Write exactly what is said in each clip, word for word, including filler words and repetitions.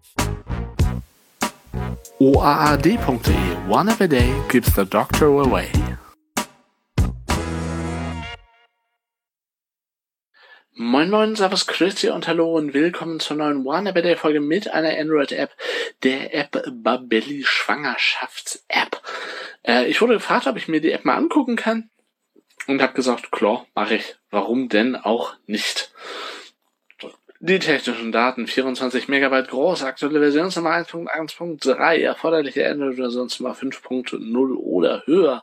O A A D punkt de. One app a day keeps the doctor away. Moin Moin, Servus, Grüezi und Hallo und willkommen zur neuen One App a Day Folge mit einer Android-App, der App Babelli Schwangerschafts-App. Äh, ich wurde gefragt, ob ich mir die App mal angucken kann und habe gesagt, klar, mache ich. Warum denn auch nicht? Die technischen Daten, vierundzwanzig Megabyte groß, aktuelle Versionsnummer eins Punkt eins Punkt drei, erforderliche Android-Versionsnummer fünf Punkt null oder höher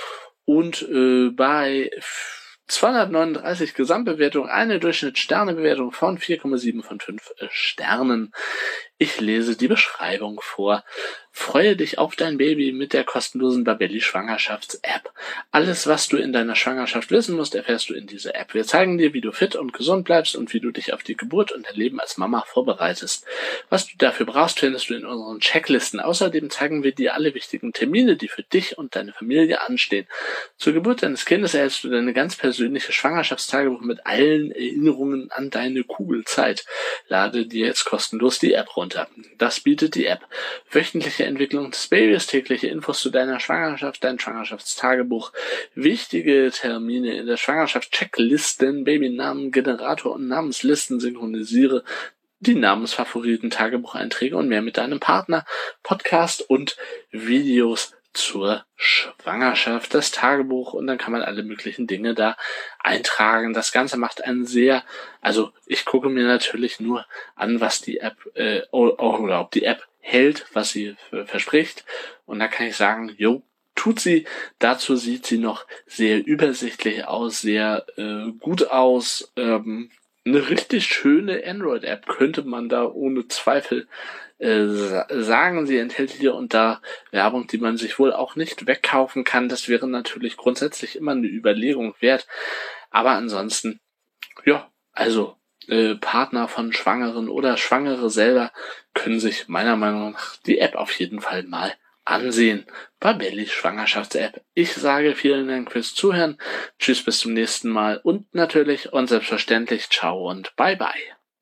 und äh, bei zweihundertneununddreißig Gesamtbewertung eine Durchschnittssternebewertung von vier Komma sieben von fünf Sternen. Ich lese die Beschreibung vor. Freue dich auf dein Baby mit der kostenlosen Babelli Schwangerschafts-App. Alles, was du in deiner Schwangerschaft wissen musst, erfährst du in dieser App. Wir zeigen dir, wie du fit und gesund bleibst und wie du dich auf die Geburt und dein Leben als Mama vorbereitest. Was du dafür brauchst, findest du in unseren Checklisten. Außerdem zeigen wir dir alle wichtigen Termine, die für dich und deine Familie anstehen. Zur Geburt deines Kindes erhältst du deine ganz persönliche Schwangerschaftstagebuch mit allen Erinnerungen an deine Kugelzeit. Lade dir jetzt kostenlos die App runter. Das bietet die App. Wöchentliche Entwicklung des Babys, tägliche Infos zu deiner Schwangerschaft, dein Schwangerschaftstagebuch, wichtige Termine in der Schwangerschaft, Checklisten, Babynamen, Generator und Namenslisten, synchronisiere die Namensfavoriten, Tagebucheinträge und mehr mit deinem Partner, Podcast und Videos zur Schwangerschaft, das Tagebuch, und dann kann man alle möglichen Dinge da eintragen. Das Ganze macht einen sehr, also ich gucke mir natürlich nur an, was die App, äh, oder ob die App hält, was sie verspricht, und da kann ich sagen, jo, tut sie. Dazu sieht sie noch sehr übersichtlich aus, sehr äh, gut aus. Ähm, eine richtig schöne Android-App könnte man da ohne Zweifel äh, sagen. Sie enthält hier und da Werbung, die man sich wohl auch nicht wegkaufen kann. Das wäre natürlich grundsätzlich immer eine Überlegung wert. Aber ansonsten, ja, also äh, Partner von Schwangeren oder Schwangere selber können sich meiner Meinung nach die App auf jeden Fall mal ansehen. Babelli Schwangerschafts-App. Ich sage vielen Dank fürs Zuhören. Tschüss, bis zum nächsten Mal und natürlich und selbstverständlich ciao und bye bye.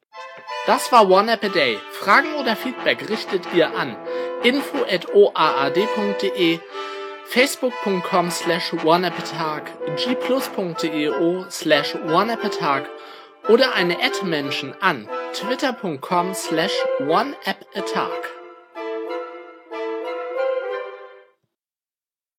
Das war One App a Day. Fragen oder Feedback richtet ihr an info at o a a d punkt de, facebook punkt com slash one app a tag, g plus punkt de slash one app a tag oder eine Ad-Menschen an twitter punkt com slash one app a tag.